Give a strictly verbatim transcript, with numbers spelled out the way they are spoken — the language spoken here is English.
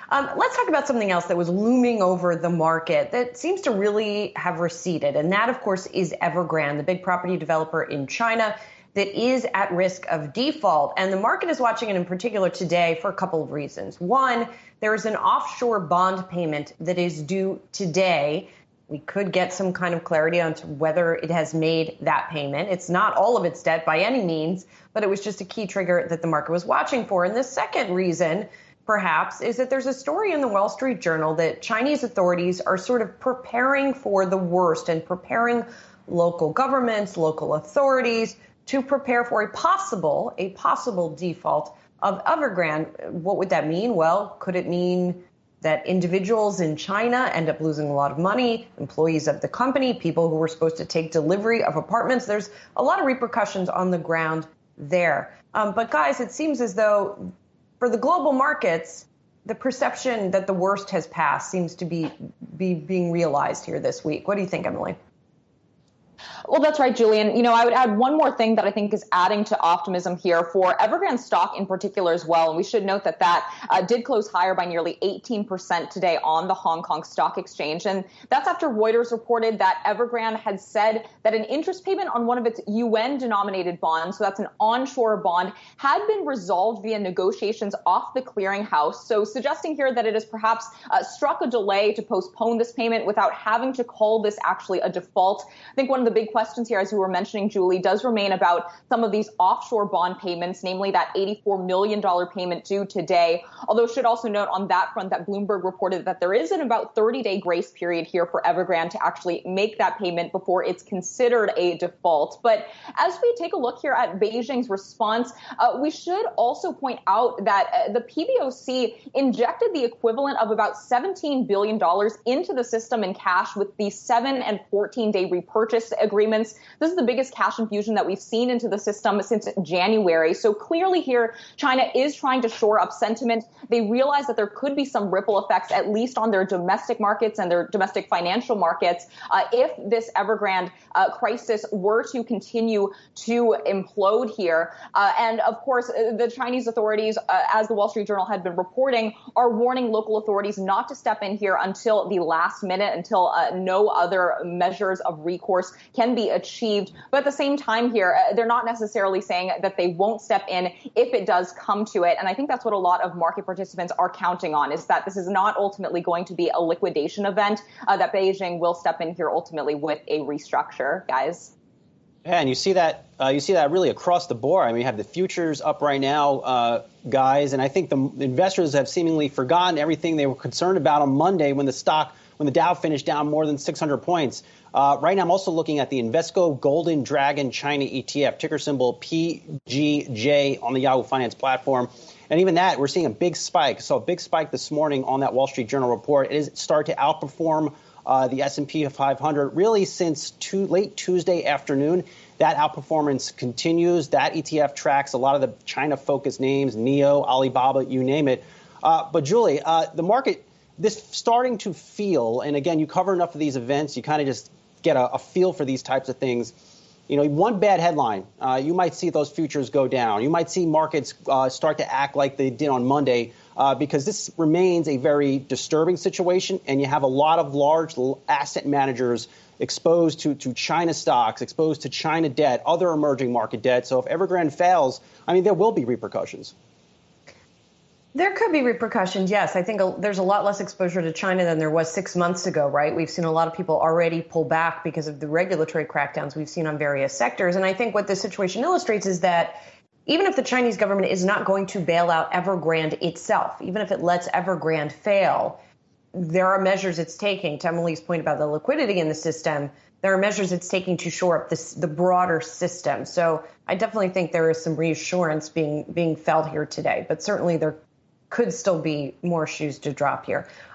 Um, let's talk about something else that was looming over the market that seems to really have receded. And that, of course, is Evergrande, the big property developer in China that is at risk of default. And the market is watching it in particular today for a couple of reasons. One, there is an offshore bond payment that is due today. We could get some kind of clarity on whether it has made that payment. It's not all of its debt by any means, but it was just a key trigger that the market was watching for. And the second reason, perhaps, is that there's a story in the Wall Street Journal that Chinese authorities are sort of preparing for the worst and preparing local governments, local authorities to prepare for a possible, a possible default of Evergrande. What would that mean? Well, could it mean that individuals in China end up losing a lot of money, employees of the company, people who were supposed to take delivery of apartments? There's a lot of repercussions on the ground there. Um, but guys, it seems as though for the global markets, the perception that the worst has passed seems to be, be being realized here this week. What do you think, Emily? Well, that's right, Julian. You know, I would add one more thing that I think is adding to optimism here for Evergrande stock in particular as well. And we should note that that uh, did close higher by nearly eighteen percent today on the Hong Kong Stock Exchange. And that's after Reuters reported that Evergrande had said that an interest payment on one of its U N-denominated bonds, so that's an onshore bond, had been resolved via negotiations off the clearinghouse. So suggesting here that it has perhaps uh, struck a delay to postpone this payment without having to call this actually a default. I think one of the big questions here, as you were mentioning, Julie, does remain about some of these offshore bond payments, namely that eighty-four million dollars payment due today. Although should also note on that front that Bloomberg reported that there is an about thirty-day grace period here for Evergrande to actually make that payment before it's considered a default. But as we take a look here at Beijing's response, uh, we should also point out that uh, the P B O C injected the equivalent of about seventeen billion dollars into the system in cash with the seven and fourteen day repurchase agreements. This is the biggest cash infusion that we've seen into the system since January. So clearly here, China is trying to shore up sentiment. They realize that there could be some ripple effects, at least on their domestic markets and their domestic financial markets, uh, if this Evergrande uh, crisis were to continue to implode here. Uh, and of course, the Chinese authorities, uh, as the Wall Street Journal had been reporting, are warning local authorities not to step in here until the last minute, until uh, no other measures of recourse can be achieved. But at the same time here, uh, they're not necessarily saying that they won't step in if it does come to it. And I think that's what a lot of market participants are counting on, is that this is not ultimately going to be a liquidation event, uh, that Beijing will step in here ultimately with a restructure, guys. Yeah, and you see that uh, you see that really across the board. I mean, you have the futures up right now, uh, guys, and I think the investors have seemingly forgotten everything they were concerned about on Monday when the stock, when the Dow finished down more than six hundred points. Uh, right now, I'm also looking at the Invesco Golden Dragon China E T F, ticker symbol P G J on the Yahoo Finance platform. And even that, we're seeing a big spike. So a big spike this morning on that Wall Street Journal report. It is started to outperform uh, the S and P five hundred really since two, late Tuesday afternoon. That outperformance continues. That E T F tracks a lot of the China-focused names, N I O, Alibaba, you name it. Uh, but, Julie, uh, the market, this starting to feel, and again, you cover enough of these events, you kind of just get a, a feel for these types of things. You know, one bad headline, uh, you might see those futures go down. You might see markets uh, start to act like they did on Monday uh, because this remains a very disturbing situation, and you have a lot of large asset managers exposed to, to China stocks, exposed to China debt, other emerging market debt. So if Evergrande fails, I mean, there will be repercussions. There could be repercussions, yes. I think there's a lot less exposure to China than there was six months ago, right? We've seen a lot of people already pull back because of the regulatory crackdowns we've seen on various sectors. And I think what this situation illustrates is that even if the Chinese government is not going to bail out Evergrande itself, even if it lets Evergrande fail, there are measures it's taking. To Emily's point about the liquidity in the system, there are measures it's taking to shore up this, the broader system. So I definitely think there is some reassurance being being felt here today, but certainly there could still be more shoes to drop here.